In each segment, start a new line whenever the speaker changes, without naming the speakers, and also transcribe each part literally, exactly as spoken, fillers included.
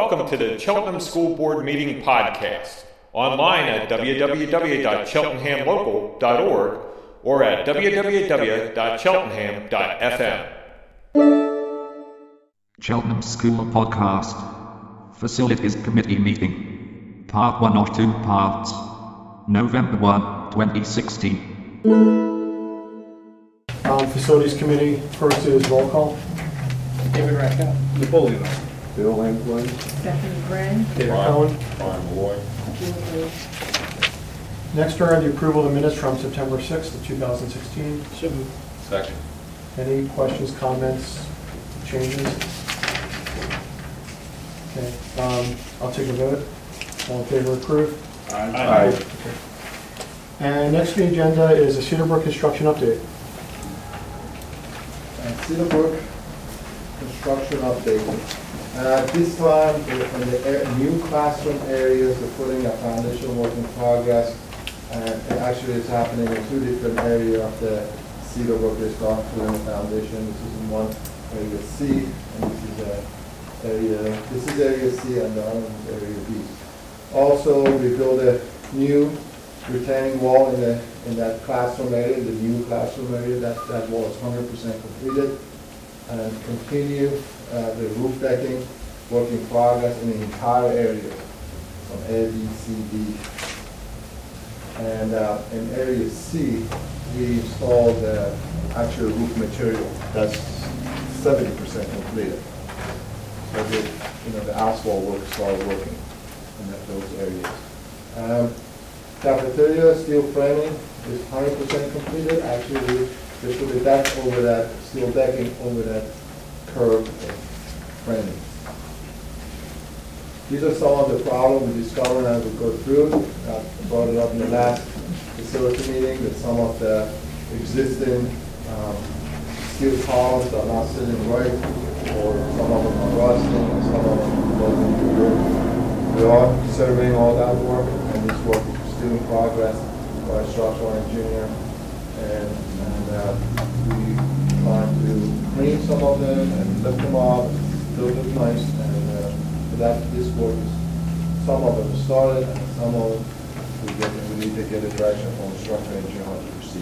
welcome to the Cheltenham School Board Meeting Podcast, online at w w w dot cheltenham local dot org or at w w w dot cheltenham dot f m.
Cheltenham School Podcast Facilities Committee Meeting Part one of two parts, November first, twenty sixteen.
Um, Facilities Committee, first is roll call.
David Rackett.
Napoleon.
Bill Langland.
Stephanie Gray.
David Cohen.
Brian Malloy.
Julie.
Next are the approval of the minutes from September sixth of two thousand sixteen.
So moved.
Second.
Any questions, comments, changes? Okay, um, I'll take a vote. All in favor of approve?
Aye.
Okay. And next on the agenda is a Cedar Brook construction update.
And Cedar Brook construction update. Uh, this time, in the air, new classroom areas, we're putting a foundation work in progress. And it actually is happening in two different areas of the Cedar Brook. They start putting the foundation. This is in one area C, and this is a area. This is area C, and the other one is area B. Also, we build a new retaining wall in the in that classroom area, the new classroom area. That that wall is one hundred percent completed. And continue uh, the roof decking, work in progress in the entire area from A, B, C, D. And uh, in area C, we installed the actual roof material. That's seventy percent completed. So the, you know, the asphalt work started working in that, those areas. Um, cafeteria steel framing is one hundred percent completed. Actually, they put the deck over that, steel decking over that curved framing. These are some of the problems we discovered as we go through. I brought it up in the last facility meeting that some of the existing um, steel columns are not sitting right, or some of them are rusting, and some of them are good. We are surveying all that work, and this work is still in progress by a structural engineer. And, and uh, we trying to clean some of them and lift them up, still look nice. And uh, for that, this work is, some of them started, and some of them we, get, we need to get a direction from the structural engineer how to proceed.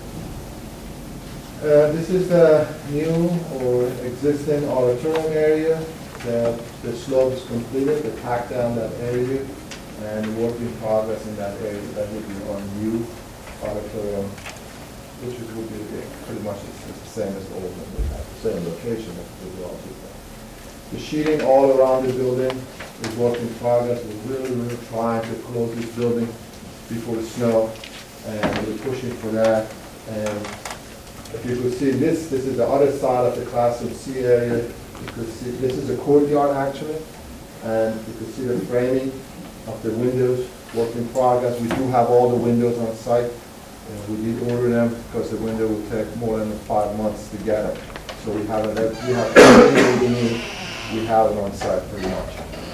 Uh, this is the new or existing auditorium area. The, the slope is completed, the pack down that area, and work in progress in that area. That would be our new auditorium, which is, would be pretty much the same as the old one. We have the same location as the old one. The sheeting all around the building is work in progress. We're really, really trying to close this building before the snow, and we're pushing for that. And if you could see this, this is the other side of the classroom C area. You could see this is a courtyard actually, and you could see the framing of the windows, work in progress. We do have all the windows on site. And we did order them because the window will take more than five months to get them. So we have it. We have everything we need. We have it on site pretty much.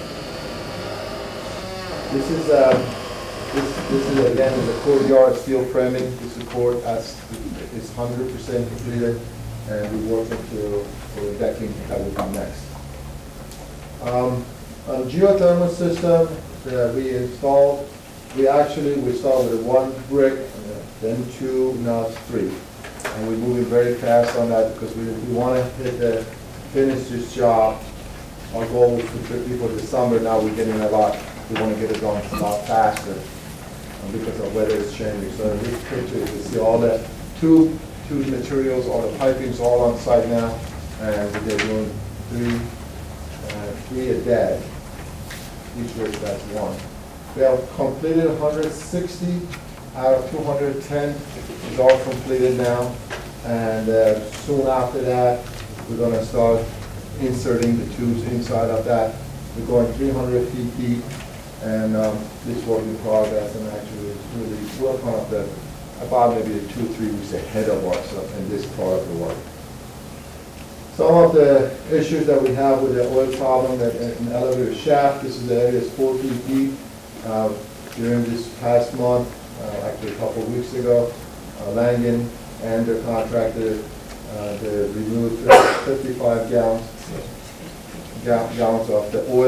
This is uh, this this is again is a courtyard steel framing. This is court as is one hundred percent completed, and we're working to for the decking that will be next. Um, on geothermal system that we installed, we actually we started with one brick, then two, now it's three. And we're moving very fast on that because we, we want to hit the, finish this job. Our goal was to before the summer, now we're getting a lot, we want to get it done a lot faster um, because the weather is changing. So in this picture, you can see all the tube, tube materials, all the piping's all on site now, and we're doing three, uh, three a day. Each week, that's one. We have completed one hundred sixty out of two hundred ten is all completed now, and uh, soon after that we're going to start inserting the tubes inside of that. We're going three hundred feet deep, and um, this work in progress, and actually it's really working on the about maybe two three weeks ahead of us in this part of the work. Some of the issues that we have with the oil problem that in the elevator shaft, this is the area is four feet deep. Uh, during this past month, uh, actually a couple of weeks ago, uh, Langen and their contractor, uh, they removed fifty-five gallons, gallons of the oil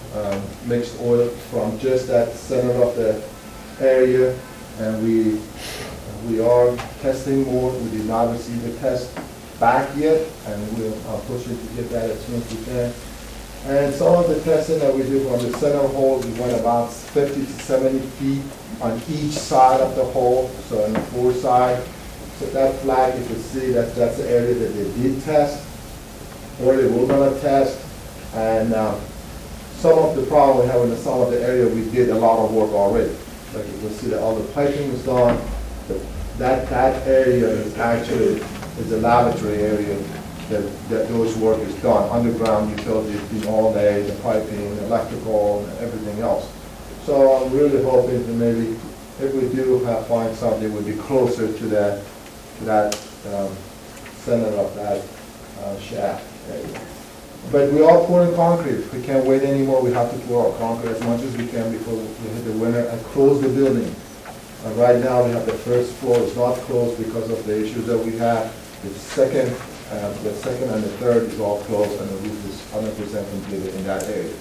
um, mixed oil from just that center of the area, and we we are testing more. We did not receive the test back yet, and we'll uh, push it to get that as soon as we can. And some of the testing that we do from the center hole, we went about fifty to seventy feet on each side of the hole, so on the four side. So that flag, you can see that that's the area that they did test, or they were gonna test. And um, some of the problem we have in some of the area, we did a lot of work already. Like you can see that all the piping is done. The, that that area is actually is a laboratory area that, that those work is done. Underground utilities, been all day, the piping, electrical, and everything else. So I'm really hoping that maybe if we do have find something, we'll be closer to that to that um, center of that uh, shaft area. But we are pouring concrete. We can't wait anymore. We have to pour our concrete as much as we can before we hit the winter and close the building. Uh, right now, we have the first floor is not closed because of the issues that we have. The second, uh, the second and the third is all closed, and the roof is one hundred percent completed in that area.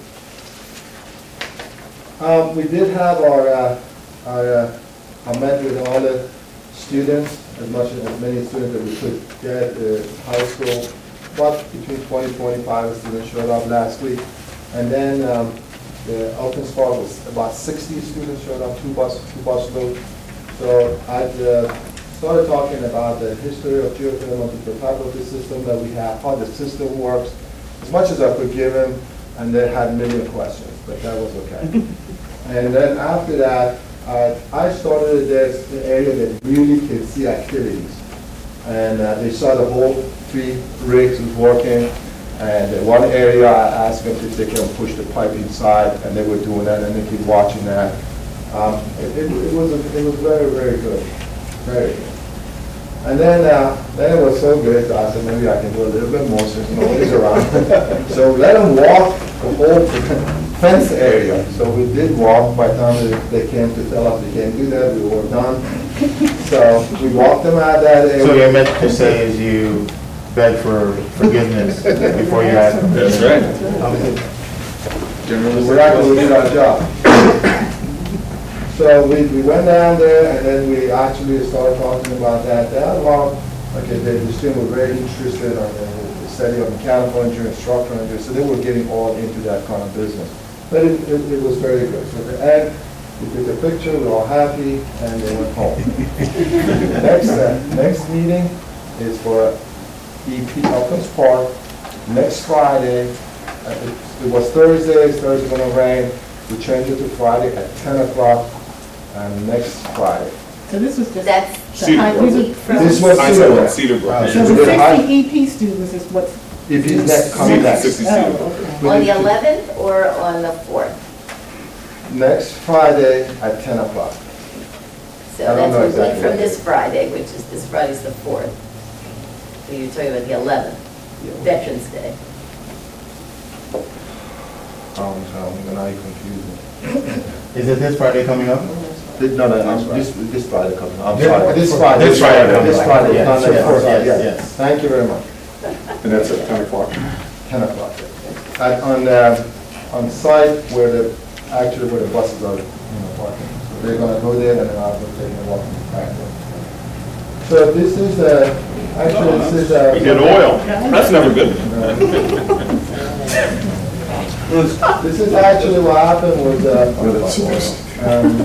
Um, we did have our, uh, our uh, I met with all the students, as much as, as many students that we could get uh, high school. But between twenty, twenty-five students showed up last week. And then um, the open spot was about sixty students showed up, two bus, two bus load. So I uh, started talking about the history of geothermal, the type of the system that we have, how the system works, as much as I could give them, and they had a million questions, but that was okay. And then after that, uh, I started this the area that really can see activities. And uh, they saw the whole three rigs was working, and in one area I asked them if they can push the pipe inside, and they were doing that, and they keep watching that. Um, it, it, it was a, it was very very good, very good. And then uh, then it was so good, so I said maybe I can do a little bit more since nobody's around. So let them walk the whole fence area. So we did walk. By the time they, they came to tell us they can't do that, we were done. So we walked them out that area.
So you meant to say is you beg for forgiveness before you had.
That's right.
Generally, we're not going to do our job. So we, we went down there, and then we actually started talking about that. There are a lot of, okay, the, the students were very interested in the study of mechanical engineering, structural engineering, so they were getting all into that kind of business. But it, it, it was very good. So at the end, we took a picture, we were all happy, and they went home. next, uh, next meeting is for E P Elkins Park, next Friday. Uh, it, it was Thursday, it's Thursday going to rain. We changed it to Friday at ten o'clock, and next Friday.
So this was just.
That's
the
Cedar
high-
Brook.
these are from-
This was
I said what, Cedar Brook.
Uh,
So
we
the
did high-
sixty E P students is what's.
If he's next, coming next.
sixty
Oh,
Cedar Brook.
okay.
on the eleventh or on the fourth?
Next Friday at ten o'clock.
So
I don't
that's
know
a week
exactly
from
what
this
day.
Friday, which is, this Friday's the fourth. So you're talking about the eleventh, Veterans Day.
Um, so now you confused me.
Is it this Friday coming up?
This- No, no, I'm- this, this Friday coming. I'm
This-
sorry. This Friday.
This Friday coming
This
up.
Friday,
Yeah,
not
sure.
next Friday,
Yes,
yes.
yes.
Thank you very much.
And that's at ten o'clock.
ten o'clock. At, on, uh, on site where the, actually where the buses are, you know, parking. So they're gonna go there, and then I'll go take a walk back there. So this is, uh, actually, this is, uh.
We did oil. That's never good.
This is actually what happened was, uh, um,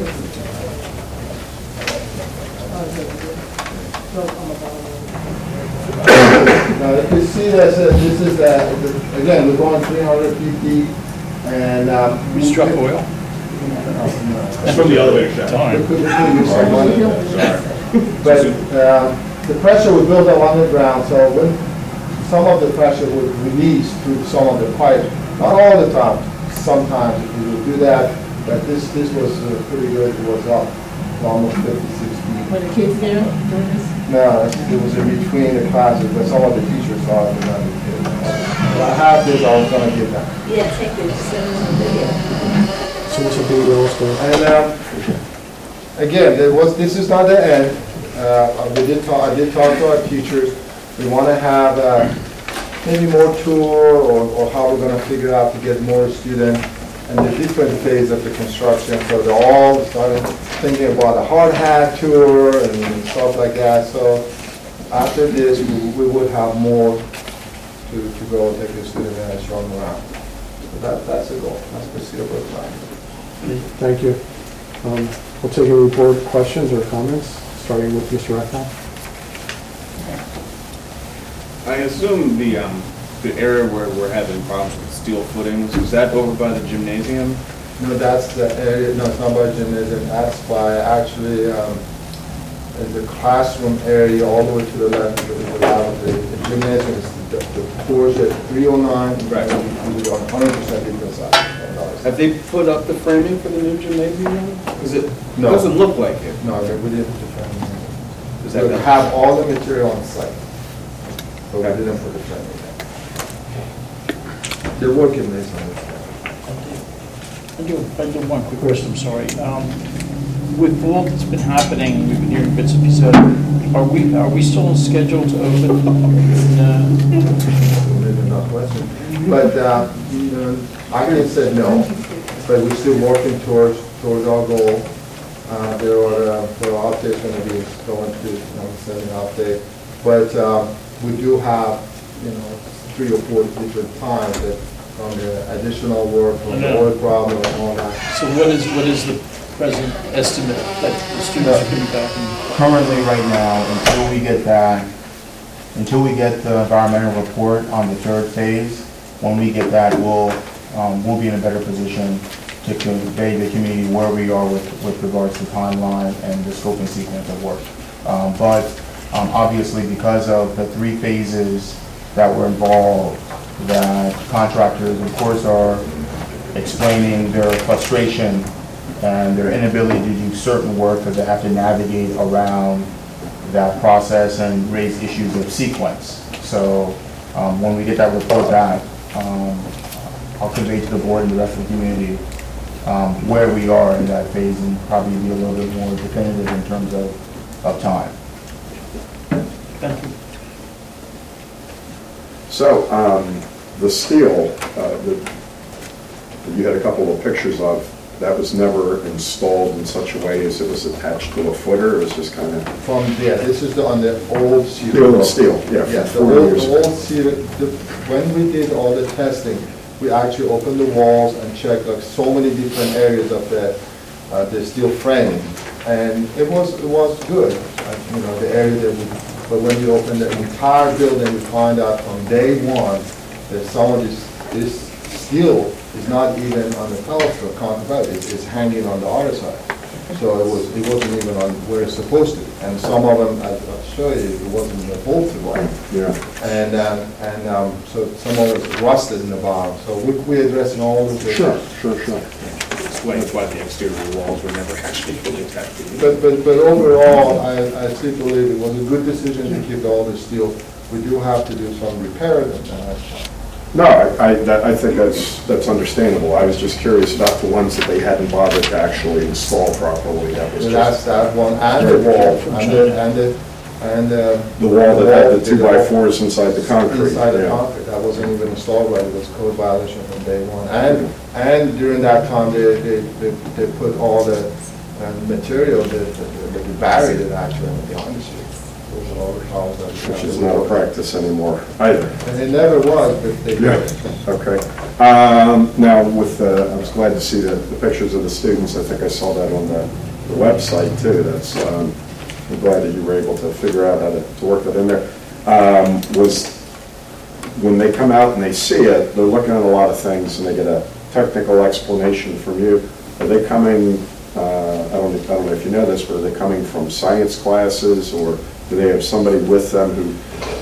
now if you see that, uh, this is, uh, again, we're going three hundred feet deep, and, um.
We struck oil?
It's from the elevator shaft.
We could, we could use some money. But, um, the pressure was built up underground, so when some of the pressure would release through some of the pipe, not all the time, sometimes we would do that, but this, this was uh, pretty good, it was up to almost fifty-six feet.
Were the kids there doing this?
No, it was in between the classes, but some of the teachers saw it, but not the kids. So I have this, I was gonna get that.
Yeah, take it, send us a video.
So it's a big middle school.
And, um, again, there was, this is not the end. Uh, we did talk, I did talk to our teachers. We want to have, uh, maybe more tour, or, or how we're gonna figure out to get more students, and the different phase of the construction, so they're all starting thinking about a hard hat tour and stuff like that, so after this, we, we would have more to, to go take the student and show them around. So that, that's the goal, that's the Cedar Brook plan.
Thank you. Um, We'll take any board questions or comments, starting with Mister Rakoff.
I assume the, um, the area where we're having problems with steel footings, is that over by the gymnasium?
No, that's the area, no, it's not by gymnasium, that's by actually, um, in the classroom area, all the way to the left of the lavatory. The gymnasium is the, the course at three oh nine,
Right.
we are one hundred percent different side.
Have they put up the framing for the new gymnasium yet? Because it
No.
doesn't look like it.
No, we didn't put the framing in.
Is that
We
the-
have all the material on site, but we didn't put the framing in. They're working this on it.
I do, I do one quick question, I'm sorry. Um, With all that's been happening, we've been hearing bits and pieces, are we, are we still scheduled to open in, uh,
Maybe not question. But, uh, you know, I can say no, but we're still working towards, towards our goal. Uh, there are, uh, there are updates going to be going to, you know, sending an update. But, um, we do have, you know, three or four different times that on the additional work,
I
on
know.
the oil problem and all that.
so what is, what is the present estimate that the students are going to be back in?
Currently, right now, until we get that, until we get the environmental report on the third phase, when we get that, we'll, um, we'll be in a better position to convey the community where we are with, with regards to timeline and the scope and sequence of work. Um, but, um, obviously, because of the three phases that were involved, that contractors, of course, are explaining their frustration and their inability to do certain work because they have to navigate around that process and raise issues of sequence. So um, when we get that report back, um, I'll convey to the board and the rest of the community um, where we are in that phase and probably be a little bit more definitive in terms of, of time.
Thank you.
So, um, the steel, uh, that that you had a couple of pictures of, that was never installed in such a way as it was attached to a footer, it was just kind of...
From, yeah, this is the, on the old Cedar.
The old
Brook.
steel, yeah, from
Yes, the
forty
old,
years
the
ago.
old Cedar, the, when we did all the testing, we actually opened the walls and checked like so many different areas of the, uh, the steel framing. And it was, it was good, uh, you know, the area that we, but when you open the entire building, we find out from day one that some of this, this steel is not even on the telescope counterpart, it's, it's hanging on the other side. So it was, it wasn't even on where it's supposed to be. And some of them, I'll I'll show you, it wasn't even bolted right.
Yeah.
And, um, and, um, so some of it was rusted in the bottom. So we, we're addressing all of the.
Sure, sure, sure.
Explains why the exterior walls were never actually fully attached to
But, but, but overall, I, I still believe it was a good decision to keep all the steel. We do have to do some repairs and that's fine.
No, I, I, that, I think that's, that's understandable. I was just curious about the ones that they hadn't bothered to actually install properly. That was
So that's
just
that one, and the wall, and the, and the, and uh,
the wall that had the
wall-
two by fours inside the concrete.
Inside the
yeah.
concrete, that wasn't even installed right, it was code violation from day one. And, and during that time, they, they, they, they put all the uh, material, the, the, the buried it actually behind the street. Those are all the problems that.
Which is not a practice anymore either.
And it never was, but they
Yeah,
did.
okay. Um, Now, with, uh, I was glad to see the, the pictures of the students. I think I saw that on the, the website too. That's, um, I'm glad that you were able to figure out how to, to work that in there. Um, was, when they come out and they see it, they're looking at a lot of things and they get a technical explanation from you. Are they coming, uh, I don't, I don't know if you know this, but are they coming from science classes, or do they have somebody with them who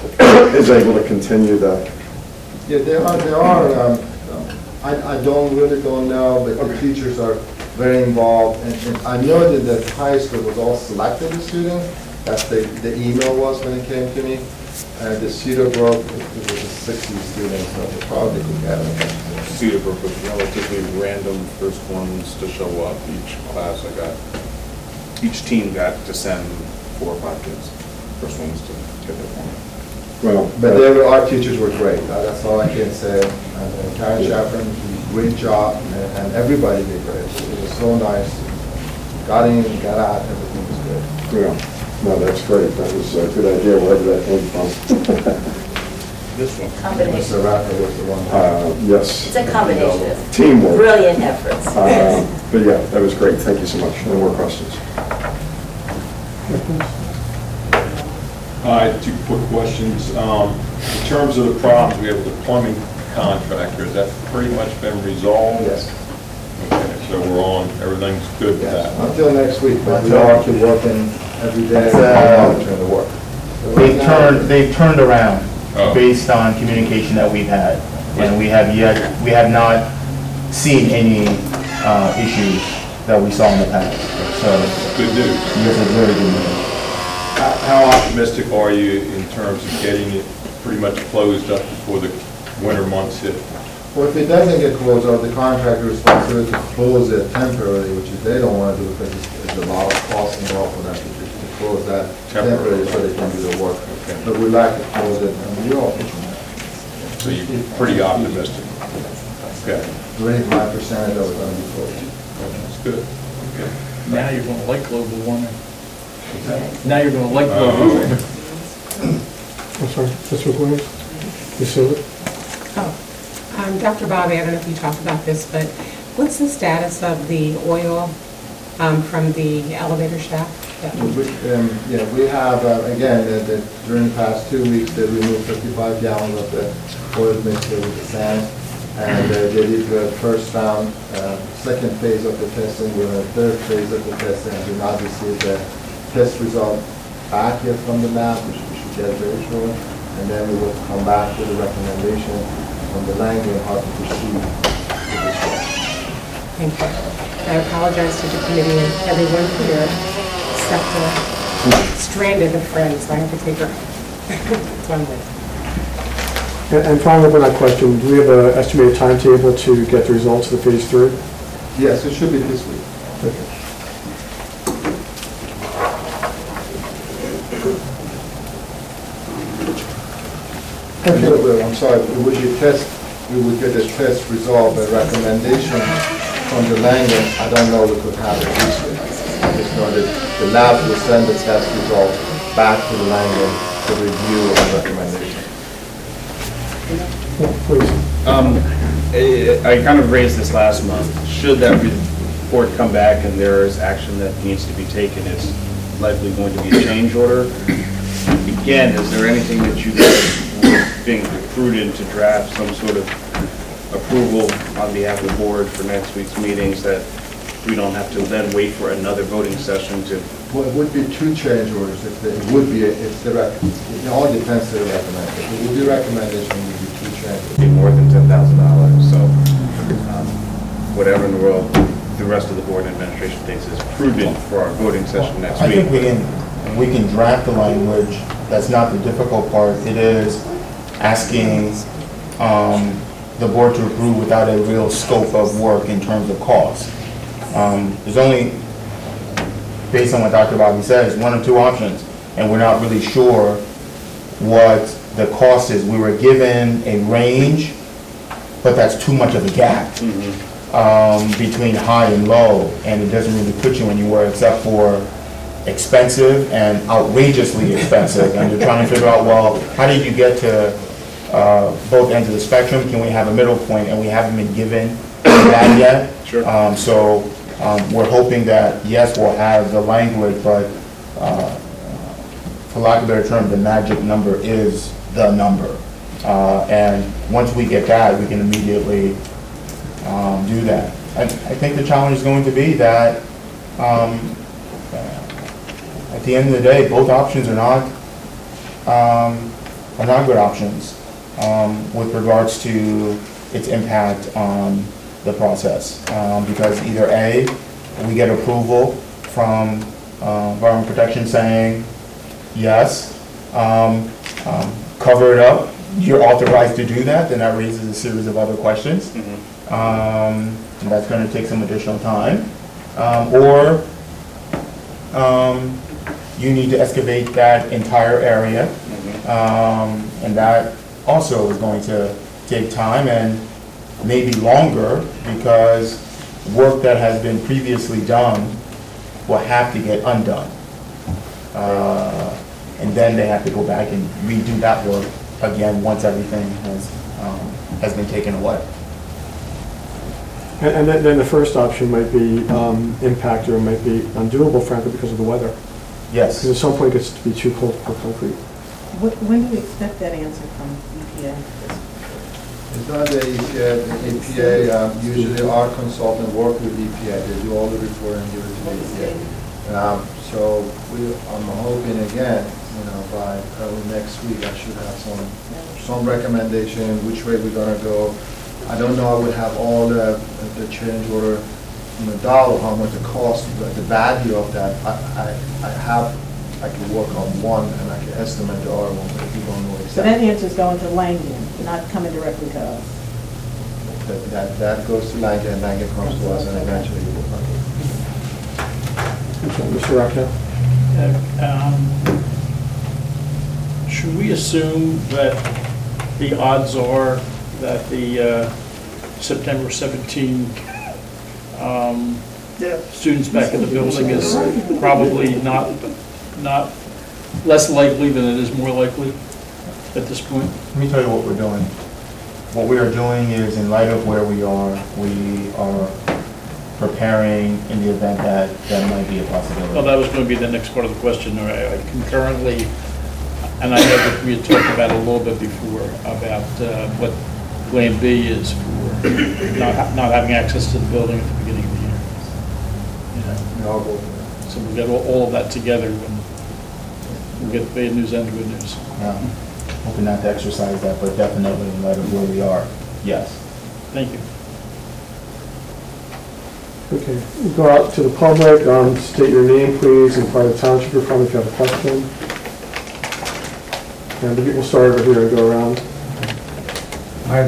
is able to continue the...
Yeah, there are, there are, um, I, I don't, really don't know, but the teachers are very involved. And, and I know that the high school was all selected the student. That's the, the email was when it came to me. And the Cedar Brook, it was a sixty students, so they probably could get them.
Cedar Brook was relatively random, first ones to show up. Each class I got, each team got to send four or five kids. First ones to get their form.
Well,
But they were, our teachers were great, Uh, that's all I can say. And uh, Karen Chaffron, great job, and and everybody did great. It was so nice. Got in, got out, everything was good.
yeah, no, that's great. That was a good idea, wherever that came from.
This one.
Combination.
Mister Rafa was the one.
Uh, Yes.
It's a combination of
Teamwork.
brilliant efforts.
Uh, But yeah, that was great. Thank you so much. No more questions.
I have two quick questions. Um, In terms of the problems we have with the plumbing contractor, has that pretty much been resolved?
Yes.
Okay, so we're on, everything's good with
Yes,
that?
until next week, but we are keep working every day
It's, uh,
on monitoring the work. So right
They've
now-
turned, they've turned around
Oh.
based on communication that we've had. And we have yet, we have not seen any uh, issues that we saw in the past. So,
Good news.
yes, it's very good news.
How how optimistic are you in terms of getting it pretty much closed up before the winter months hit?
Well, if it doesn't get closed, or the contractor responsibility to close it temporarily, which is they don't want to do because it's it's a lot of cost involved for them to to close that temporarily so they can do the work. But we like to close it, and we're all pushing that.
So you're pretty optimistic? Okay,
Twenty-five percent of it going to be closed.
that's good. Okay.
Now you're gonna like global warming. Now you're gonna like global warming.
I'm sorry, Mister Williams? Miz Seelig?
Oh, um, Doctor Bobby, I don't know if you talked about this, but what's the status of the oil um, from the elevator shaft? that we-
We- um, Yeah, we have, uh, again, the- the- during the past two weeks, they removed fifty-five gallons of the oil mixture with the sand, and uh, they did the first round, uh, second phase of the testing, we're in the third phase of the testing, and we now received the test result back here from the lab, which we should get very shortly, and then we will come back with a recommendation from the language on how to proceed with this work.
Thank you. I apologize to the committee and everyone here, except uh, stranded a friend, so I have to take her. That's one way.
And and following up on that question, do we have an estimated timetable to get the results of the phase three?
Yes, it should be this week. Okay, well, I'm sorry, it would be test, we would get a test result, a recommendation from the language. I don't know we could have it this week. I just know that the lab will send the test result back to the language for review and recommendation.
Please.
Um, I I kind of raised this last month. Should that report come back and there is action that needs to be taken, it's likely going to be a change order. Again, is there anything that you guys would think prudent to draft some sort of approval on behalf of the board for next week's meetings that we don't have to then wait for another voting session to?
Well, it would be two change orders, if the- it would be, if the, rec- it all depends on the recommendation. It would be recommendation, it would be two change orders.
Be more than ten thousand dollars, so um, whatever in the world the rest of the board and administration thinks is prudent for our voting session next
I
week.
think we can, we can draft the language. That's not the difficult part. It is asking um, the board to approve without a real scope of work in terms of cost. Um, There's only, based on what Doctor Bobby says, one or two options, and we're not really sure what the cost is. We were given a range, but that's too much of a gap um, between high and low, and it doesn't really put you anywhere except for expensive and outrageously expensive. And you're trying to figure out, well, how did you get to uh, both ends of the spectrum? Can we have a middle point? And we haven't been given that yet.
Sure.
Um, so um, we're hoping that, yes, we'll have the language, but uh, for lack of a better term, the magic number is the number. Uh, and once we get that, we can immediately um, do that. I, I think the challenge is going to be that um, at the end of the day, both options are not um, are not good options um, with regards to its impact on the process. Um, because either A, we get approval from uh, Environmental Protection saying, yes, um, um, cover it up, you're authorized to do that, then that raises a series of other questions.
Mm-hmm.
Um, and that's going to take some additional time. Um, or um, you need to excavate that entire area Um, and that also is going to take time and maybe longer because work that has been previously done will have to get undone. Uh, and then they have to go back and redo that work again once everything has, um, has been taken away.
And, and then, then the first option might be um, impacted or might be undoable, frankly, because of the weather.
Yes.
Because at some point it gets to be too cold for concrete.
Wh- When do you expect that answer from E P A?
It's not the E P A, the E P A, um, usually our consultant work with E P A, they do all the reporting, give it to the E P A. Um, So we, I'm hoping again, you know, by early next week, I should have some, some recommendation, which way we're gonna go. I don't know, I would have all the, the change order, you know, dollar, how much it costs, but the value of that, I, I, I have, I can work on one and I can estimate the other one, but we don't know
So that
exactly.
answer's going to Langdon, not coming directly to us.
That, that, that goes to Langen, and Langen comes to us, and eventually we will.
Okay, Mister Rockwell?
Uh, um, Should we assume that the odds are that the uh, September seventeenth um, students back in the building is probably not, not less likely than it is more likely at this point?
Let me tell you what we're doing. What we are doing is, in light of where we are, we are preparing in the event that that might be a possibility.
Well, that was going to be the next part of the question. I I concurrently, and I know that we had talked about it a little bit before, about uh, what Plan B is for not ha- not having access to the building at the beginning of the year.
And I'll go for that.
So we'll get all all of that together when we'll get the bad news and the good news.
Yeah. Hoping not to exercise that, but definitely in light of where we are, yes.
Thank you.
Okay, we'll go out to the public, um, state your name, please, and part of the township you're from if you have a question. And we'll start over here and go around.
Hi.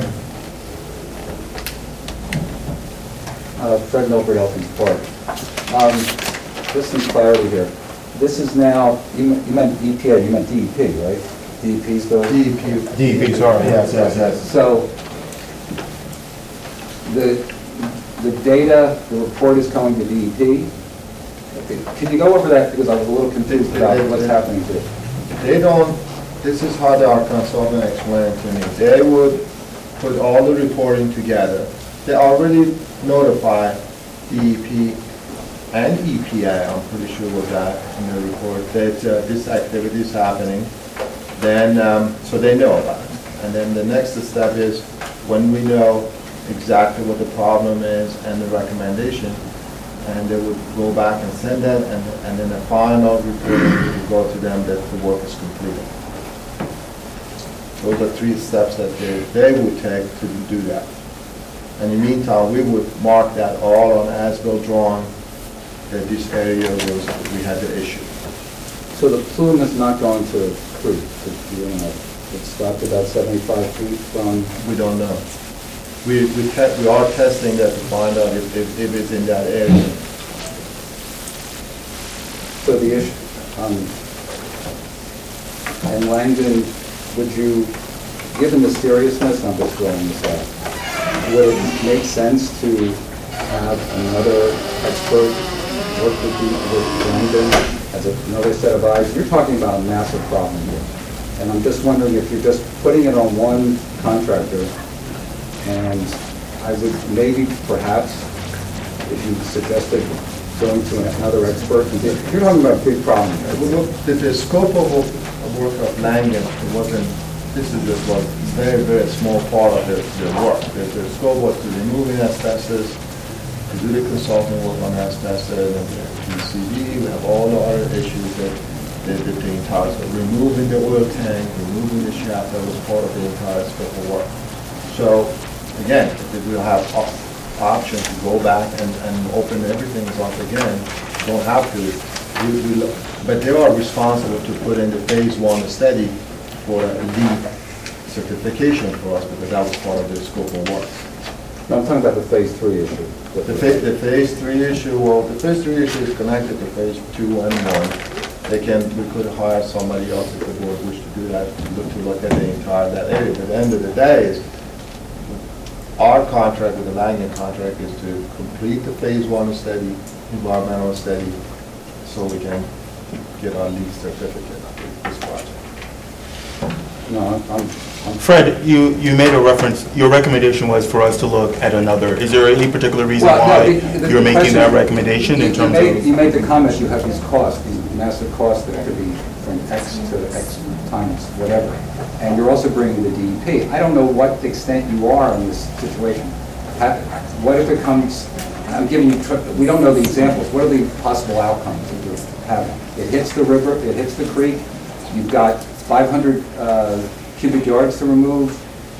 Uh, Fred Milford, Elkins Park. Um, just some clarity here. This is now, you me- you meant E P A, you meant D E P, right? D E P's going?
D E P. D E P, sorry, yes, yes, yes.
So, the, the data, the report is coming to D E P. Can you go over that, because I was a little confused about what's happening here.
They don't, this is how our consultant explained to me. They would put all the reporting together. They already notify D E P and E P A, I'm pretty sure with that in the report, that uh, this activity is happening. Then, um, so they know about it. And then the next step is, when we know exactly what the problem is and the recommendation, and they would go back and send that, and, and then the final report would go to them that the work is completed. Those are three steps that they, they would take to do that. And in the meantime, we would mark that all on as-built drawing, that this area was, we had the issue.
So the plume is not going to creep, to, you know, it stopped about seventy-five feet from...
We don't know. We, we, te- we are testing that to find out if, if, if it's in that area.
So the issue, um, and Langdon, would you, given the seriousness, I'm just throwing this out, would it make sense to have another expert work with, the, with Langdon as a, another set of eyes? You're talking about a massive problem here. And I'm just wondering if you're just putting it on one contractor, and I would maybe, perhaps, if you suggested going to another expert, and get- you're talking about a big problem here.
Well, look, the, the scope of, of work of Langen, it wasn't, this is just was very, very small part of the, the work. The, the scope was to remove asbestos, to do the consulting work on asbestos, and the P C B, we have all the other issues that, that, that the entire, so removing the oil tank, removing the shaft, that was part of the entire scope of work. So, again, if we'll have op- option to go back and, and open everything up again, don't have to. We, we, lo- but they are responsible to put in the phase one study for a LEED certification for us, because that was part of the scope of work.
No, I'm talking about the phase three issue.
The, fa- the phase three issue, well, the phase three issue is connected to phase two and one, they can, we could hire somebody else if the board wished to do that, to look, to look at the entire, that area. But at the end of the day, is our contract with the Langen contract is to complete the phase one study, environmental study, so we can get our lead certificate of this project.
No, I'm, I'm
Fred, you, you made a reference, your recommendation was for us to look at another. Is there any particular reason
Well, no,
why
the- the
you're making
question-
that recommendation
you-
in
you
terms
made-
of?
You made the comment, you have these costs, these massive costs that could be from X to X times whatever, and you're also bringing the D E P. I don't know what extent you are in this situation. Ha- What if it comes, I'm giving you, tr- we don't know the examples, what are the possible outcomes that you're having? It hits the river, it hits the creek, you've got five hundred uh, cubic yards to remove.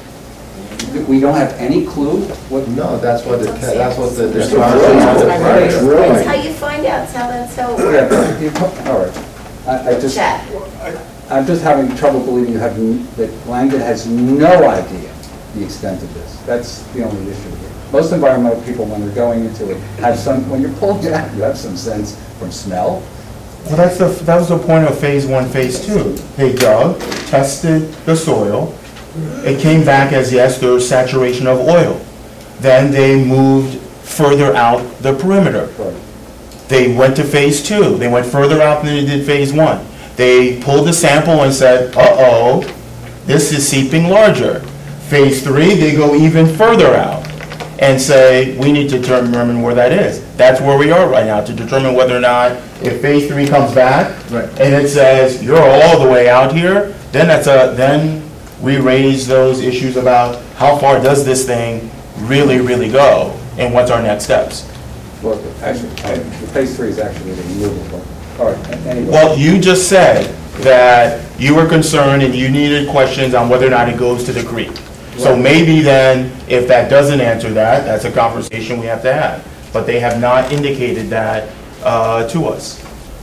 We don't have any clue what?
No, that's what the, te- that's what the.
That's
the-
That's how you find out, that's how that's how it
Yeah,
works.
but you- All right. I I just,
Chat.
I'm just having trouble believing you have, n- that Langdon has no idea the extent of this. That's the only issue here. Most environmental people, when they're going into it, have some, when you're pulling it out, you have some sense from smell.
Well, that's the, that was the point of phase one, phase two. They dug, tested the soil. It came back as, yes, there's saturation of oil. Then they moved further out the perimeter. They went to phase two. They went further out than they did phase one. They pulled the sample and said, uh-oh, this is seeping larger. Phase three, they go even further out and say, we need to determine where that is. That's where we are right now, to determine whether or not, if phase three comes back,
Right.
and it says, you're all the way out here, then that's a, then we raise those issues about how far does this thing really, really go, and what's our next steps?
Well, actually, uh, the phase three is actually the removal. All right, anyway.
Well, you just said that you were concerned and you needed questions on whether or not it goes to the creek. So maybe then, if that doesn't answer that, that's a conversation we have to have. But they have not indicated that uh, to us.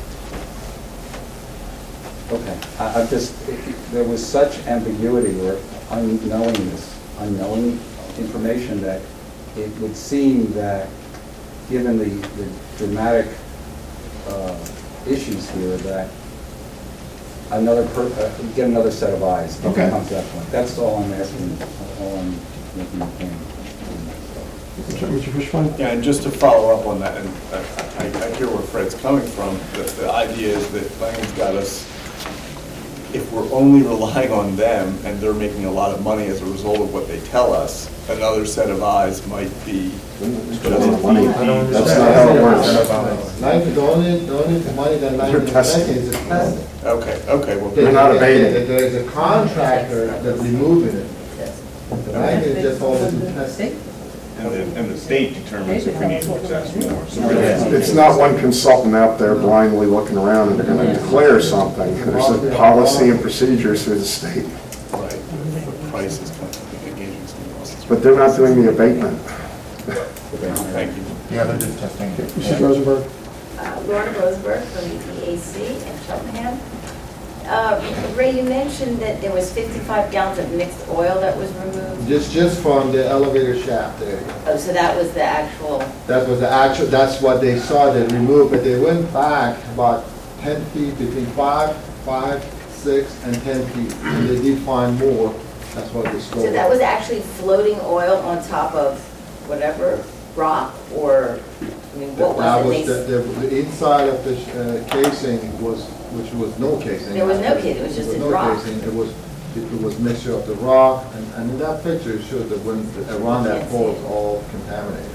Okay, I, I've just, there was such ambiguity or unknowingness, unknowing information that it would seem that, given the, the dramatic uh, issues here, that another, per, uh, get another set of eyes if it
Okay.
comes to that point. That's all I'm asking, all I'm making a point.
Mister Fishbein?
Yeah, and just to follow up on that, and I, I I hear where Fred's coming from, the, the idea is that Langen's got us, if we're only relying on them and they're making a lot of money as a result of what they tell us, another set of eyes might be just
money. That's not how it works.
Langen, the only, the only money that Langen is making is the testing.
Okay, okay, well.
They're not abating.
There is a contractor that's removing it. The Langen is just holding the testing.
And the, and the state determines if we need to assess more. So
It's not one consultant out there blindly looking around and they're going to declare something. There's a policy and procedures through the state.
Right, the price is kind of engaging some losses.
But they're not doing the abatement.
Thank you.
Yeah, they're just testing.
Missus Rosenberg?
Uh, Laura Roseberg from E P A C in Cheltenham. Uh, Ray, you mentioned that there was fifty-five gallons of mixed oil that was removed.
Just, just from the elevator shaft area.
Oh, so that was the actual,
That was the actual, that's what they saw, they removed, but they went back about ten feet, between five, five, six, and ten feet. And they did find more, that's what they stole.
so that was actually floating oil on top of whatever rock, or, I mean, what
That
was
was,
it?
the, the the inside of the uh, casing was, which was no casing.
There was no casing, it was just
There
a
no
rock.
casing. It was, it it was mixture of the rock, and, and in that picture, it showed that when, around that
Can't
pole
see
was
it.
all contaminated.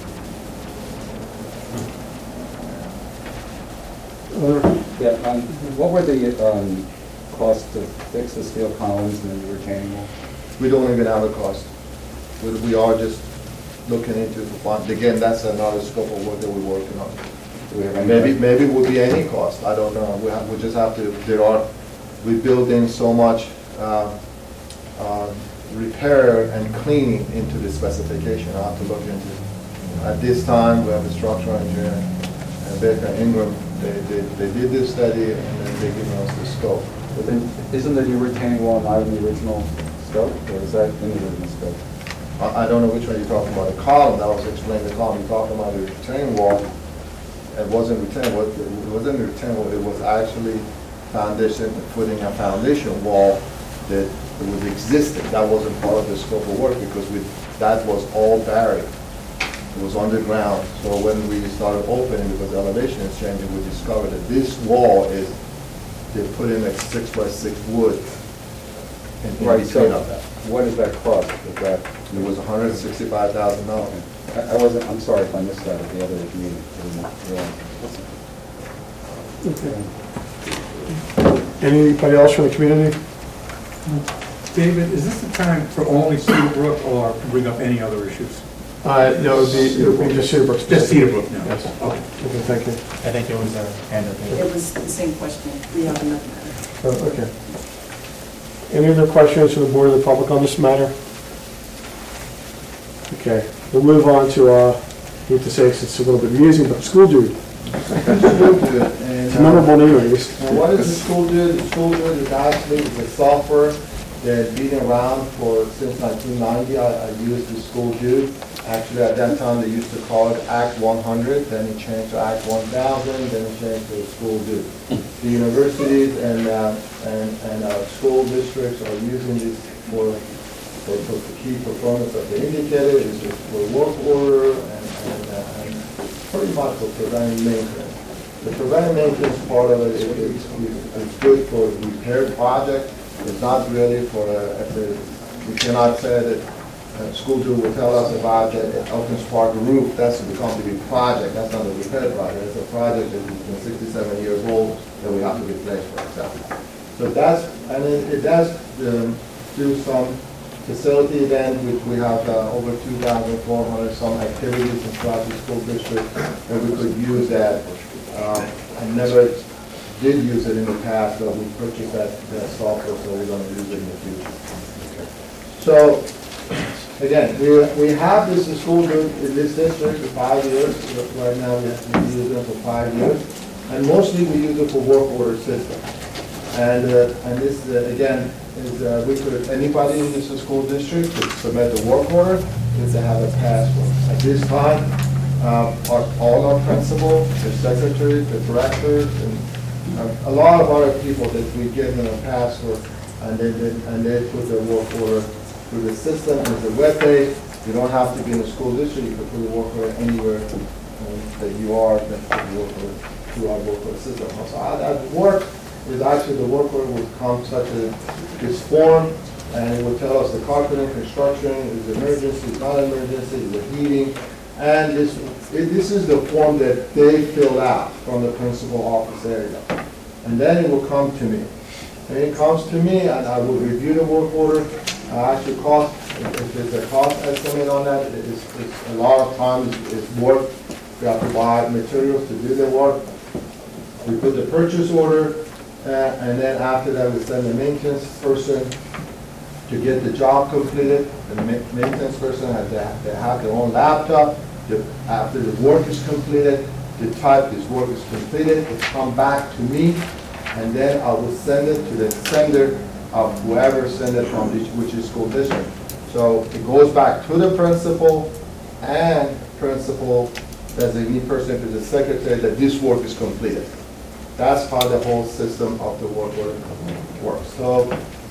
Yeah, um, what were the um, costs to fix the steel columns and the retaining wall?
We don't even have a cost. We, we are just looking into the fund. Again, that's another scope of work that we're working on.
Do we have any-
Maybe, maybe it would be any cost, I don't know. We have, we just have to, there are, we build in so much, uh, uh, repair and cleaning into the specification. I have to look into it. At this time, we have a structural engineer, uh, Baker and Ingram. They, they, they did this study and then they given us the scope.
But then, isn't the new retaining wall not in the original scope, or is that in the original scope?
I, I don't know which one you're talking about. The column, that was explaining the column. You're talking about the retaining wall. it wasn't retaining, what- it wasn't retaining, it was actually foundation, putting a foundation wall that it was existing. That wasn't part of the scope of work because we, that was all buried. It was underground. So when we started opening, because the elevation is changing, we discovered that this wall is, they put in like six by six wood in in
Right,
between
so
of that.
what is that cost? Is that?
It was one hundred sixty-five thousand dollars.
I I wasn't, I'm sorry if I missed that at the other meeting. I didn't realize.
Anybody else from the community?
David, is this the time for only Cedar Brook or bring up any other issues?
Uh, no, it would be, it would be just Cedar Brook.
Just Cedar Brook now?
Yes.
Okay.
Okay, thank you.
I think it was a hand up there.
It was the same question. We have another matter.
Oh, okay. Any other questions from the board of the public on this matter? Okay, we'll move on to, uh, I hate to say this, it's a little bit amusing, but School Dude. It's a memorable name, at least.
Now, what is the School Dude? The School Dude is actually is a software that's been around for since nineteen ninety. I, I used the School Dude. Actually, at that time, they used to call it Act one hundred, then it changed to Act one thousand, then it changed to School Dude. The universities and uh, and and uh, school districts are using this for for, for the key performance of the indicator, is for work order and, and, uh, and pretty much for preventive maintenance. The preventive maintenance part of it is, is, is good for repair project. It's not really for, uh, if it, we cannot say that uh, School Dude will tell us about the Elkins Park roof, that's become to be project, that's not a repair project, it's a project that has been sixty-seven years old that we have to replace, for example. So that's, and it, it does um, do some facility event, which we have uh, over two thousand four hundred some activities throughout the school district, and we could use that. Um, I never did use it in the past, but we purchased that, that software, so we're going to use it in the future. So, again, we, we have this in school in this district for five years. Right now, we have been using it for five years, and mostly we use it for work order system. And uh, and this uh, again is uh, we could anybody in this school district could submit a work order if they have a password. At this time, um, our, all our principals, the secretaries, the directors, and uh, a lot of other people that we give them a password, and they, they and they put their work order through the system. There's a web page. You don't have to be in the school district. You can put your work order anywhere um, that you are. Then put your work order through our work order system. So uh, that work. Is actually the work order would come such as this form, and it would tell us the carpeting, construction, is emergency, is not emergency, is it heating, and this it, this is the form that they fill out from the principal office area, and then it will come to me. And it comes to me, and I will review the work order. Uh, actually, cost if there's a cost estimate on that, it's, it's a lot of times it's work. We have to buy materials to do the work. We put the purchase order. Uh, and then after that, we send the maintenance person to get the job completed. The ma maintenance person has to have, they have their own laptop. The, after the work is completed, the type this work is completed, it come back to me, and then I will send it to the sender of whoever sent it from, the, which is school district. So it goes back to the principal and principal designee person to the secretary that this work is completed. That's how the whole system of the work order works. So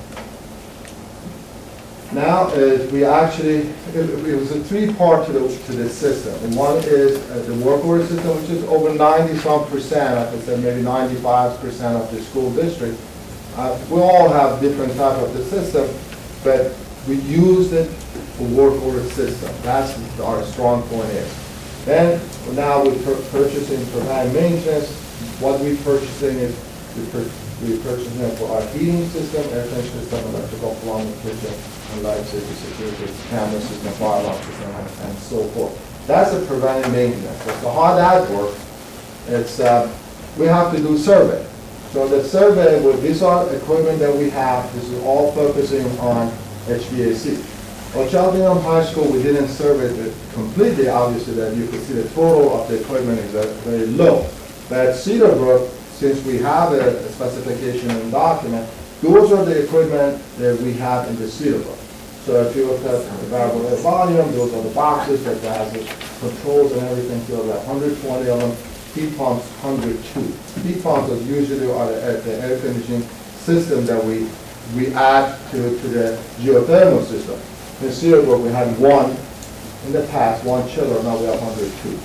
now is we actually, it, it was a three-part to the to the system. And one is uh, the work order system, which is over ninety some percent, I could say maybe ninety-five percent of the school district. Uh, we all have different type of the system, but we use it for work order system. That's what our strong point is. Then now we're purchasing preventive maintenance. What we're purchasing is we pur we're purchasing it for our heating system, air conditioning system, electrical plumbing, kitchen, and life safety, security, camera system, fire alarm system, and, and so forth. That's a preventive maintenance. So how that works, it's uh, we have to do survey. So the survey, with these are equipment that we have. This is all focusing on H V A C. Well, Cheltenham High School, we didn't survey it completely. Obviously, that you could see the total of the equipment is uh, very low. But at Cedar Brook, since we have a, a specification and document, those are the equipment that we have in the Cedar Brook. So if you look at the variable air volume, those are the boxes that has the controls and everything. So there are one hundred twenty of them. heat pumps one hundred two. Heat pumps are usually are the, the air conditioning system that we, we add to, to the geothermal system. In Cedar Brook, we had one in the past, one chiller, now we have one hundred two.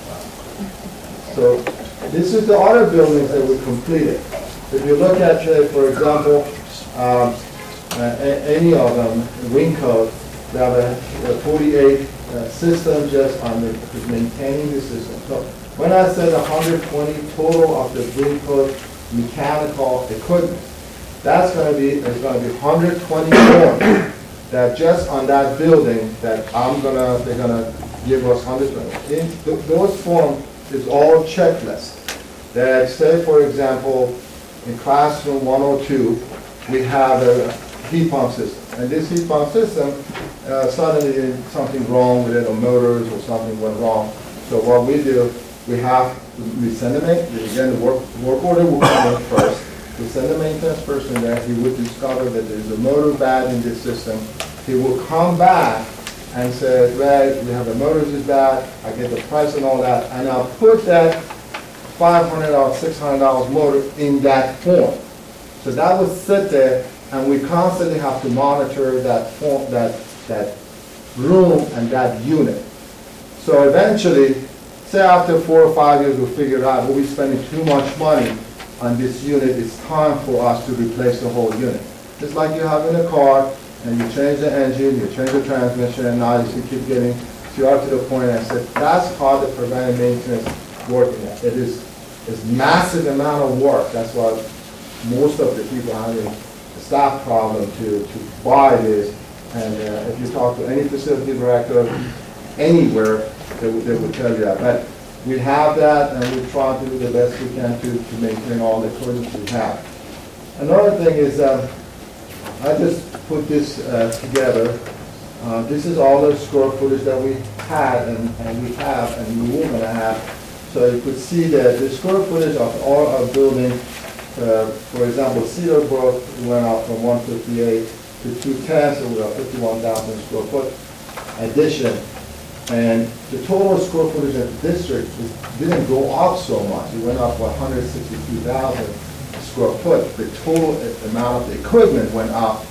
So this is the other buildings that we completed. If you look at, uh, for example, um, uh, a- any of them, Winco, we have a, a forty-eight uh, system just on the, just maintaining the system. So when I said one hundred twenty total of the Winco mechanical equipment, that's going to be, it's going to be one hundred twenty more that just on that building that I'm going to, they're going to give us one hundred twenty. In th- those forms is all checklist. That say, for example, in classroom one oh two, we have a heat pump system. And this heat pump system, uh, suddenly something wrong with it, or motors or something went wrong. So what we do, we have, we send them in, again, the work, work order will come in first. We send the maintenance person there, he would discover that there's a motor bad in this system. He will come back and say, well, we have the motors is bad, I get the price and all that, and I'll put that five hundred dollars, six hundred dollars motor in that form. So that will sit there, and we constantly have to monitor that form, that, that room and that unit. So eventually, say after four or five years, we'll figure out we'll be spending too much money on this unit, it's time for us to replace the whole unit. Just like you have in a car, and you change the engine, you change the transmission, and now you keep getting, so you are to the point, I said, that's how the preventive maintenance working. It is, it's massive amount of work. That's why most of the people having a staff problem to, to buy this. And uh, if you talk to any facility director anywhere, they would, they would tell you that. But we have that, and we try to do the best we can to, to maintain all the equipment we have. Another thing is, um, I just put this uh, together. Uh, this is all the square footage that we had, and, and we have, and we were going to have. So you could see that the square footage of all our buildings, uh, for example, Cedar Brook went up from one fifty-eight to two ten, so we got fifty-one thousand square foot addition. And the total square footage of the district is, didn't go up so much. It went up one hundred sixty-two thousand square foot. The total amount of the equipment went up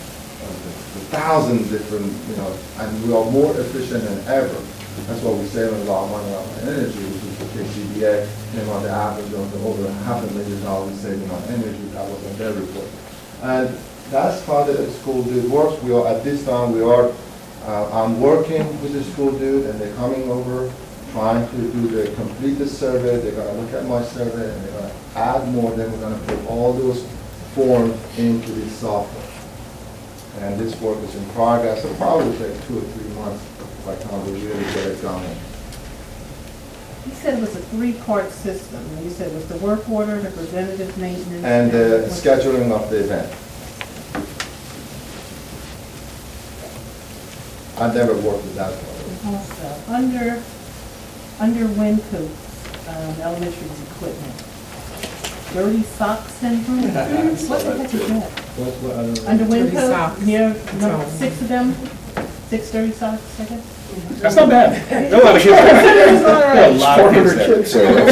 a thousand different, you know, and we are more efficient than ever. That's why we save a lot of money on energy, which is the K C B A, and on the average of the over half a million dollars saving on energy. That was in their report. And that's how the school dude works. We are, at this time, we are, uh, I'm working with the school dude, and they're coming over, trying to do the, complete the survey. They're gonna look at my survey, and they're gonna add more, then we're gonna put all those forms into the software. And this work is in progress. It'll probably take two or three months by the time we really get it going.
You said it was a three-part system. And you said it was the work order, the preventative maintenance.
And the scheduling of the event. I've never worked with that one.
Also, under, under Winco, um, elementary's equipment, dirty sock syndrome? What the heck is that?
What, what, I don't know.
Under
Dirty
Winco,
socks.
here, number six of them, six dirty socks, I guess?
That's not bad. There are a lot of kids there. There are a lot of kids there.
kids there.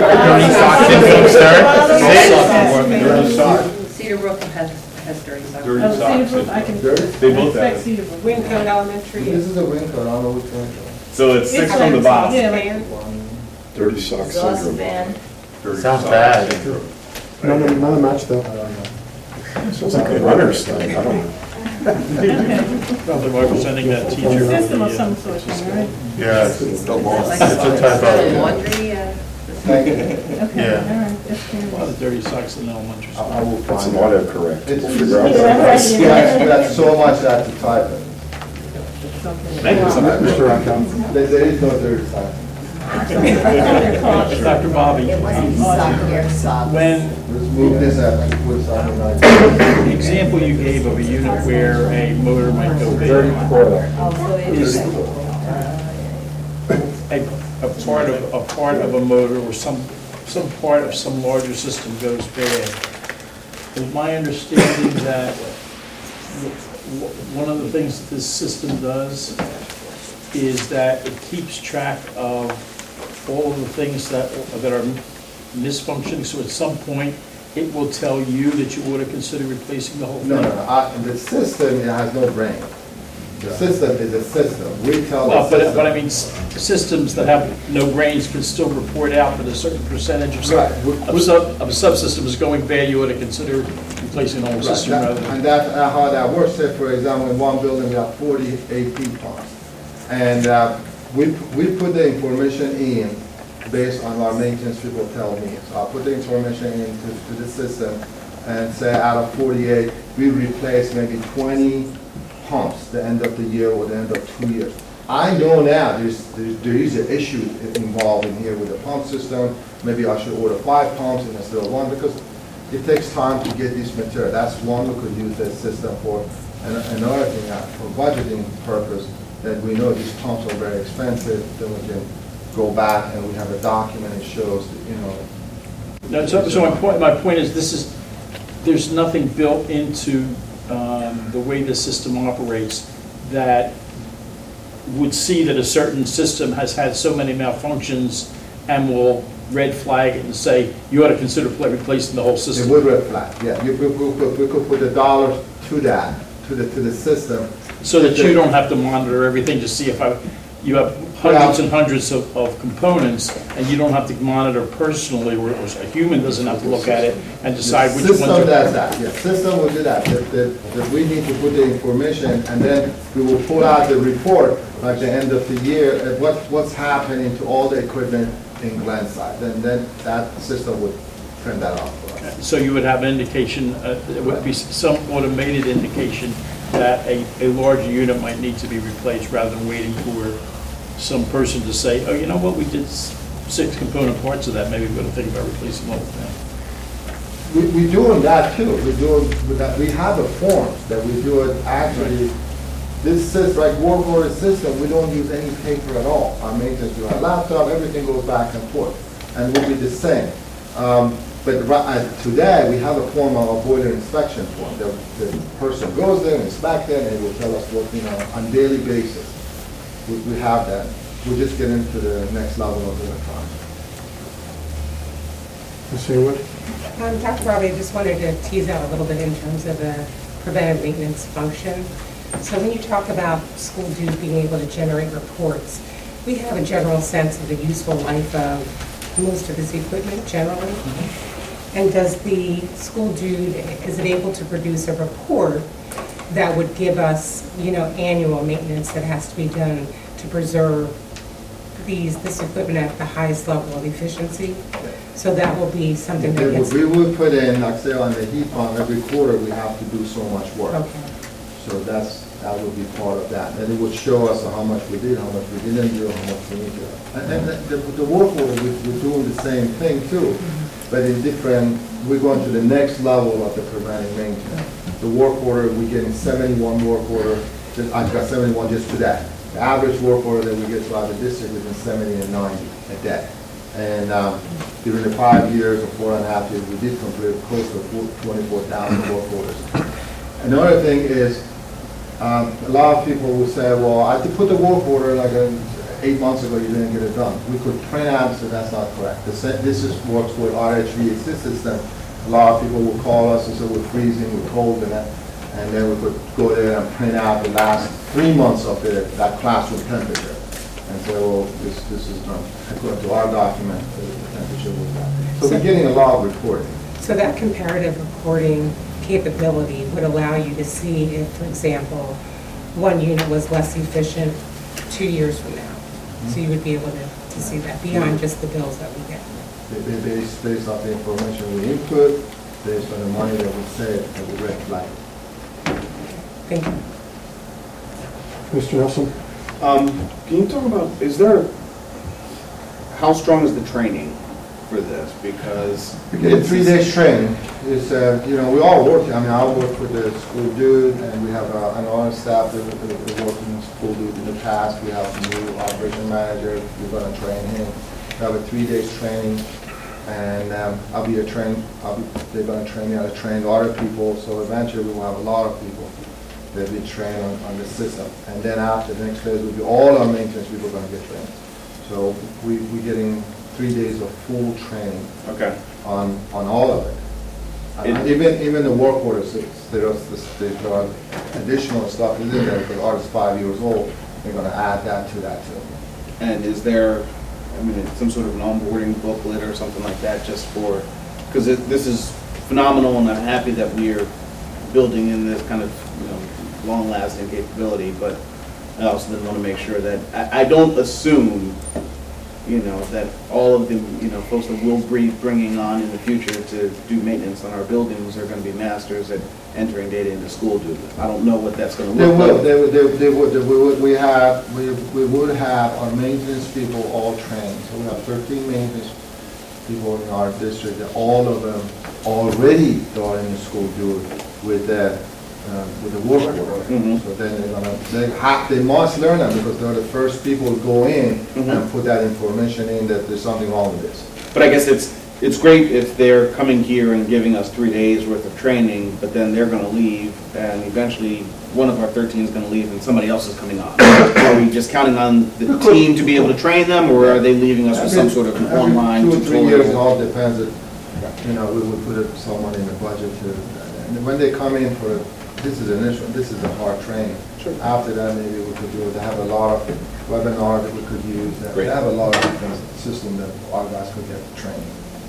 Dirty socks.
Cedar Brook has, has dirty socks.
Dirty
Oh,
socks.
Cedar Brook, I can,
Dirty?
They both
I
have
expect
it.
Cedar Brook.
Winco Elementary.
This is a wing code, I don't know which wing code.
So it's six
It's
from the
like-
bottom.
Yeah, like,
One,
Dirty sock
Exhaust
syndrome.
fan.
Dirty
Sounds
socks
bad.
syndrome.
None of, none of match though.
I don't know.
Sounds like a runner's thing, I don't know.
Probably why we're sending that teacher.
system of
the, uh,
some sort, right?
Yeah, it's the law.
Like
It's a type of-
laundry, uh,
Thank you.
Okay, all
Yeah.
right, that's
A lot
fair.
of dirty socks in elementary
I
school.
I will
It's
find
an
out.
autocorrect.
It's,
We'll
it's,
figure out.
it's, it's, that's so much that to type it.
Thank you so much.
Mister Rackhouse.
There, there is no dirty side.
Doctor Bobby,
It wasn't sock, air socks.
when
Let's move this up and put something like
the example you gave of a unit where a motor might go
dirty
bad,
coil.
is a, a part of, a part of a motor or some, some part of some larger system goes bad. It's my understanding that w- one of the things that this system does is that it keeps track of all of the things that, that are misfunctioning, so at some point, it will tell you that you ought to consider replacing the whole thing?
No, no, no, I- the system, it has no brain. The system is a system. We tell the
Well, but,
system.
but I mean, s- systems that have no brains can still report out that a certain percentage of,
Right.
sub- of sub, of a subsystem is going bad, you ought to consider replacing the whole
Right,
system
that-
rather than.
And that's uh, how that works. Say, for example, in one building, we have forty-eight heat pumps. And uh, we, we put the information in based on our maintenance people tell me. So I'll put the information into to the system and say out of forty-eight, we replace maybe twenty pumps the end of the year or the end of two years. I know now there's, there's, there is an issue involved in here with the pump system. Maybe I should order five pumps instead of one because it takes time to get this material. That's one we could use that system for. And another thing, uh, for budgeting purpose, that we know these pumps are very expensive, then we can go back and we have a document that shows, that, you know.
No, so, so my point, my point is, this is, there's nothing built into um, the way the system operates that would see that a certain system has had so many malfunctions and will red flag it and say, you ought to consider pla- replacing the whole
It
system.
would red flag, yeah. You- We we could we could put the dollars to that, to the, to the system.
So that you don't have to monitor everything to see if I, you have hundreds and hundreds of, of components, and you don't have to monitor personally, or or a human doesn't have to look at it and decide which ones are.
System does that, yeah, system will do that, that, that, that we need to put the information, and then we will pull out the report, like the end of the year, at what, what's happening to all the equipment in Glenside, then, then that system would print that off for us.
So you would have an indication, uh, it would be some automated indication that a, a larger unit might need to be replaced rather than waiting for some person to say, oh, you know what, we did s- six component parts of that, maybe we're going to think about replacing the whole thing.
We, we doing that too, we doing, with that, we have the forms that we do it actually, this says, like work order system, we don't use any paper at all. Our maintenance, do our laptop, everything goes back and forth, and will be the same. Um, But ri- uh, today, we have a form of a boiler inspection form. The, the person goes there, inspects it, and it will tell us what, you know, on daily basis. We, we have that. We're just getting to the next level of the project.
Miz Haywood?
Um, Doctor Robbie, I just wanted to tease out a little bit in terms of the preventive maintenance function. So when you talk about school dude being able to generate reports, we have a general sense of the useful life of most of this equipment generally. And does the school dude, is it able to produce a report that would give us, you know, annual maintenance that has to be done to preserve these, this equipment at the highest level of efficiency? So that will be something that
We
gets...
we will put in, like say on the heat pump, every quarter we have to do so much work.
Okay.
So that's, that will be part of that. And it would show us how much we did, how much we didn't do, how much we need to. And and the, the work order, we- we're doing the same thing too, but in different, we're going to the next level of the preventive maintenance. The work order, we're getting seventy-one work order, just- I've got seventy-one just today. The average work order that we get throughout the district is in seventy and ninety a day. And um, during the five years or four and a half years, we did complete close to twenty-four thousand work orders. Another thing is, um, a lot of people will say, well, I did put the work order like uh, eight months ago, you didn't get it done. We could print out, so that's not correct. This, this is works with R H V X system. A lot of people will call us and say we're freezing, we're cold, and that, and then we could go there and print out the last three months of the, that classroom temperature. And say, well, this, this is not, according to our document, the temperature was that. So we're getting a lot of reporting.
So that comparative reporting capability would allow you to see if, for example, one unit was less efficient two years from now. So you would be able to, to see that beyond just the bills that we get.
They- they- Based, based off the information we input, based on the money that we save, that we red flag.
Thank you.
Mister Nelson?
Um, Can you talk about, is there, how strong is the training for this? Because.
We get a three days training. It's, uh, you know, we all work, I mean, I work with the school dude, and we have uh, an honor staff that that- that work in the school dude in the past. We have a new operation manager, we're gonna train him. We have a three days training, and um, I'll be a train, I'll be, they're gonna train me how to train other people, so eventually we'll have a lot of people that be trained on, on the system. And then after, the next phase will be all our maintenance people are gonna get trained. So we, we're getting three days of full training
Okay.
on, on all of it. And even, even the work orders, it's- there are, there are additional stuff in there, because the artist's five years old, they're gonna add that to that too.
And is there, I mean, some sort of an onboarding booklet or something like that just for, because this is phenomenal and I'm happy that we're building in this kind of, you know, long-lasting capability, but I also then want to make sure that, I, I don't assume, you know, that all of the, you know, folks that we'll be bringing on in the future to do maintenance on our buildings are going to be masters at entering data into school do. I don't know what that's going to
They
look
will,
like.
they would, they would, they would, they would- we have, we, we would have our maintenance people all trained. So we have thirteen maintenance people in our district, and all of them already are in the school do with the, um, with the work order.
Mhm.
So then they're gonna, they have, they must learn that because they're the first people who go in
Mhm.
and put that information in that there's something wrong with this.
But I guess it's, it's great if they're coming here and giving us three days worth of training, but then they're gonna leave, and eventually one of our thirteen is gonna leave and somebody else is coming on. Are we just counting on the team to be able to train them, or are they leaving us with some sort of an
Every
online
Two or three years, it
tutorial?
all depends, if, you know, we would put it- someone in the budget to, and when they come in for, this is initial, this is a hard training.
Sure.
After that, maybe we could do, they have a lot of webinars that we could use, they
Great.
have a lot of different systems that our guys could get training.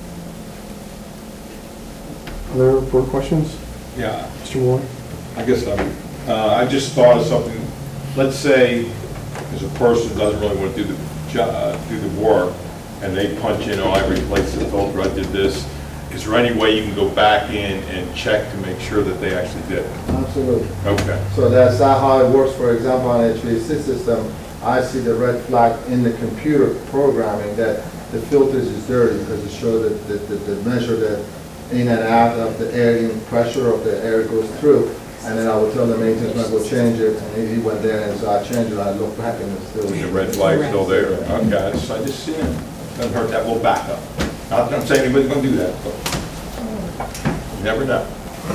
Other board questions?
Yeah,
Mister Moore?
I guess I'm, uh, I just thought of something, let's say, there's a person who doesn't really want to do the, jo- uh, do the work, and they punch in, oh, I replaced the filter, I did this. Is there any way you can go back in and check to make sure that they actually did it?
Absolutely.
Okay.
So that's not how it works. For example, on H V A C system, I see the red flag in the computer programming that the filters is dirty because it shows that, that, that, that measure the in and out of the air, in pressure of the air goes through. And then I would tell the maintenance man, go change it, and he went there, and so I changed it, I looked back, and it's still.
The red flag's still there. Okay, I just, I just seen it. Doesn't hurt that little backup. Not that I'm saying anybody's gonna do that, but you never know.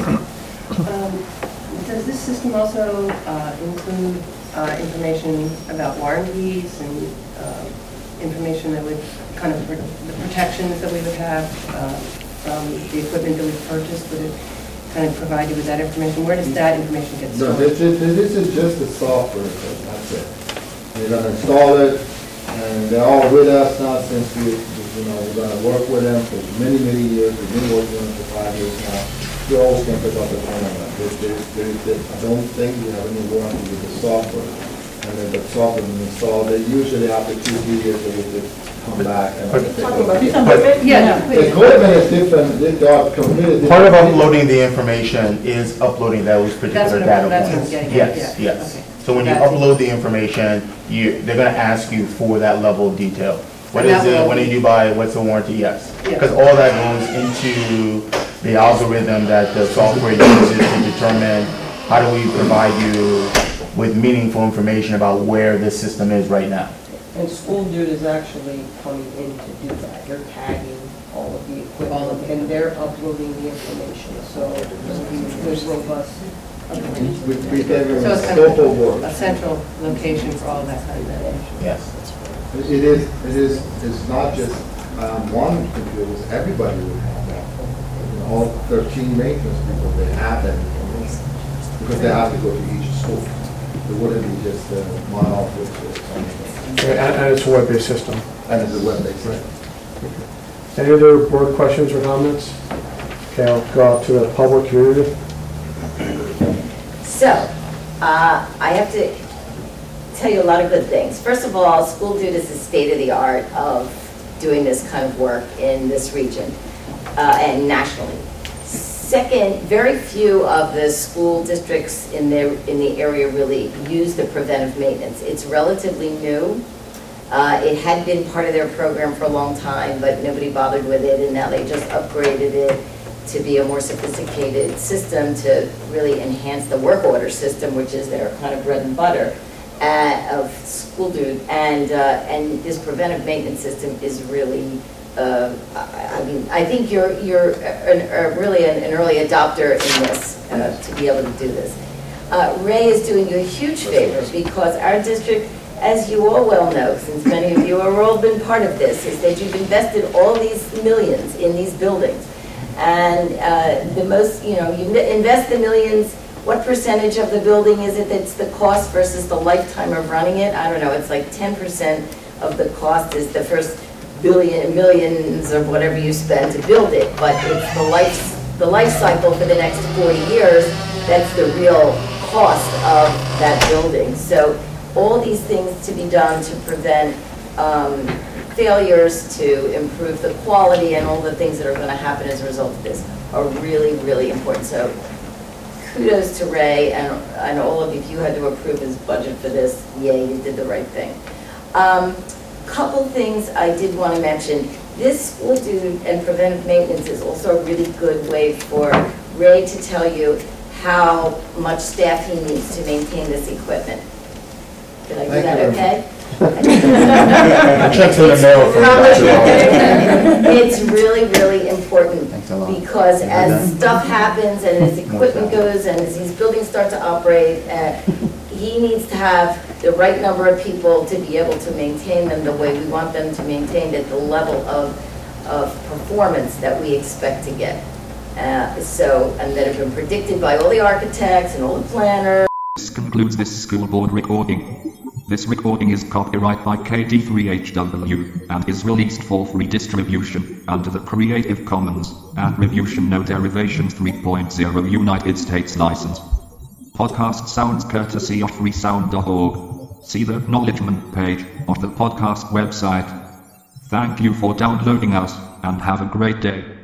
Um, Does this system also uh, include uh, information about warranties and uh, information that would, kind of, the protections that we would have uh, from the equipment that we purchased? Would it kind of provide you with that information? Where does that information get
No,
stored?
this is, this is just the software, that's it. You're gonna install it, and they're all with us now since we, you know, we're gonna work with them for many, many years. We've been working with them for five years now. We always can pick up the phone on that. There, there, there, there- I don't think we have any warranty with the software. And then the software is installed, they usually after two, three years, they will just come back and.
Talking about-
But-
Yeah,
The
please.
equipment is different, they are completely different.
Part of uploading the information is uploading those particular
That's what
data
I'm- that's what I'm
points.
getting at,
Yes,
yeah,
yes.
okay.
So when you
That's it.
upload the information, you, they're gonna ask you for that level of detail. What
And
is
that
it,
will
when
be-
did you buy it, what's the warranty? Yes.
Yeah.
Because all that goes into the algorithm that the software uses to determine how do we provide you with meaningful information about where this system is right now.
And School Dude is actually coming in to do that. They're tagging all of the equipment, and they're uploading the information, so it'll be a good, robust.
We, we gave them
So
a
it's kind
scope of
of
work.
a central location for all that kind of information.
Yes.
It is, it is, it's not just um, one computer, it's everybody would have that. You know, all thirteen maintenance people, they have that information, because they have to go to each school. It wouldn't be just uh, one office or something.
And, and it's a web-based system.
And it's a web-based system.
Any other board questions or comments? Okay, I'll go out to the public community.
So, uh, I have to tell you a lot of good things. First of all, School Dude is the state-of-the-art of doing this kind of work in this region uh, and nationally. Second, very few of the school districts in the, in the area really use the preventive maintenance. It's relatively new. Uh, It had been part of their program for a long time, but nobody bothered with it, and now they just upgraded it to be a more sophisticated system to really enhance the work order system, which is their kind of bread and butter uh, of School Dude. And, uh, and this preventive maintenance system is really, uh, I I mean, I think you're, you're an, uh, really an, an early adopter in this, uh, to be able to do this. Uh, Ray is doing you a huge favor because our district as you all well know, since many of you have all been part of this, is that you've invested all these millions in these buildings. And uh, the most, you know, you invest the millions, what percentage of the building is it that's the cost versus the lifetime of running it? I don't know, it's like ten percent of the cost is the first billion, millions of whatever you spend to build it, but it's the life, the life cycle for the next forty years, that's the real cost of that building. So all these things to be done to prevent um, failures, to improve the quality, and all the things that are going to happen as a result of this are really, really important. So kudos to Ray and, and all of you. If you had to approve his budget for this, yay, you did the right thing. Um, couple things I did want to mention. This School Do and Preventive Maintenance is also a really good way for Ray to tell you how much staff he needs to maintain this equipment. Did I do
Thank
that
you.
okay?
Checks in the mail from
It's really, really important because as stuff happens and as equipment goes and as these buildings start to operate, uh, he needs to have the right number of people to be able to maintain them the way we want them to maintain at the level of, of performance that we expect to get. Uh, so, and that have been predicted by all the architects and all the planners.
This concludes this school board recording. This recording is copyright by K D three H W and is released for free distribution under the Creative Commons Attribution No Derivations three point oh United States license. Podcast sounds courtesy of freesound dot org. See the acknowledgement page of the podcast website. Thank you for downloading us and have a great day.